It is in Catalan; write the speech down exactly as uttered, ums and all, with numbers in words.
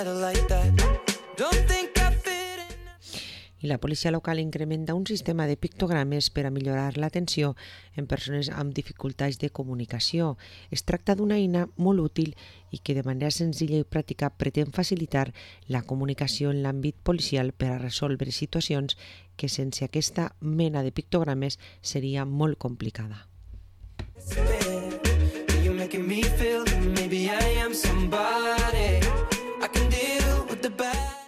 I la policia local incrementa un sistema de pictogrames per a millorar l'atenció en persones amb dificultats de comunicació. Es tracta d'una eina molt útil i que de manera senzilla i pràctica pretén facilitar la comunicació en l'àmbit policial per a resoldre situacions que sense aquesta mena de pictogrames seria molt complicada. You're making me feel that maybe I am somebody.